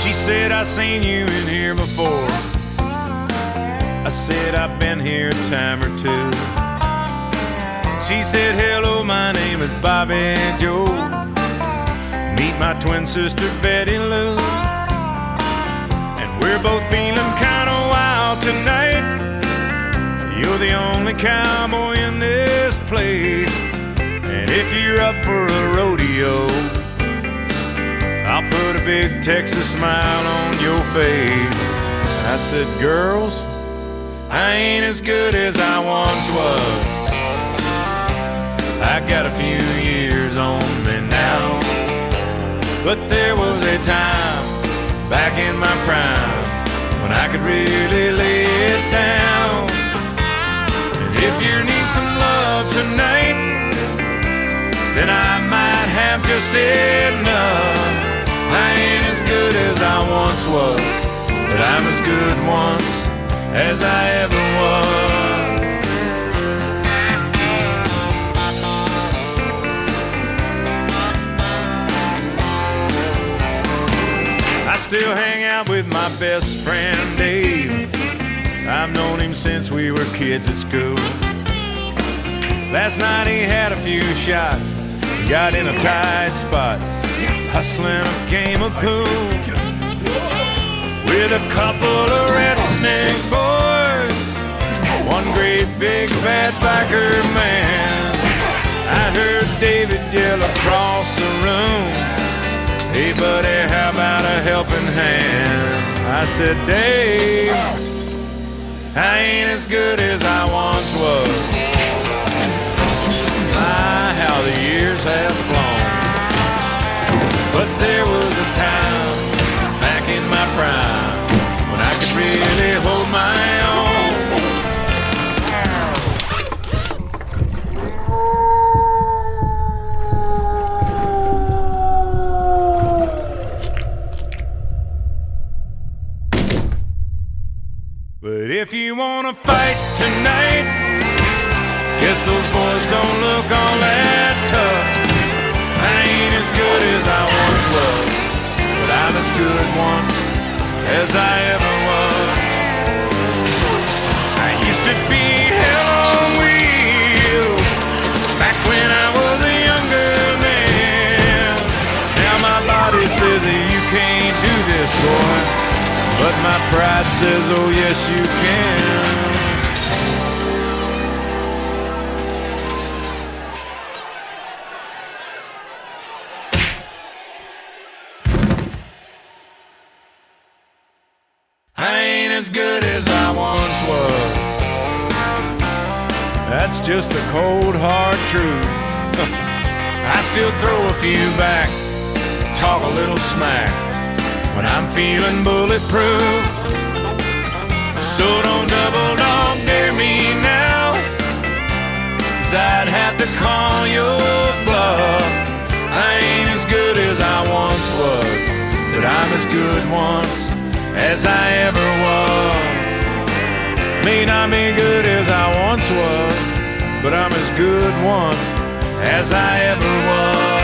She said, I seen you in here before. I said, I've been here a time or two. She said, hello, my name is Bobby Joe. Meet my twin sister, Betty Lou. And we're both feeling kind of wild tonight. You're the only cowboy in this place. And if you're up for a rodeo, I'll put a big Texas smile on your face. I said, girls, I ain't as good as I once was. I got a few years on me now. But there was a time back in my prime when I could really lay it down. And if you need some love tonight, then I might have just enough. I ain't as good as I once was, but I'm as good once as I ever was. I still hang out with my best friend Dave. I've known him since we were kids at school. Last night he had a few shots, got in a tight spot, hustling a game of pool with a couple of redneck boys, one great big fat biker man. I heard David yell across the room, hey buddy, how about a helping hand? I said, Dave, I ain't as good as I once was. My, how the years have flown. But there was a time back in my prime when I could really hold my own. But if you wanna fight tonight, guess those boys don't look all that tough. I ain't as good as I once was, but I'm as good once as I ever was. I used to be hell on wheels back when I was a younger man. Now my body says that you can't do this, boy, but my pride says, oh yes you can. I ain't as good as I once was. That's just the cold hard truth. I still throw a few back, talk a little smack when I'm feeling bulletproof. So don't double dog dare me now, 'cause I'd have to call your bluff. I ain't as good as I once was, but I'm as good once as I ever was. May not be good as I once was, but I'm as good once as I ever was.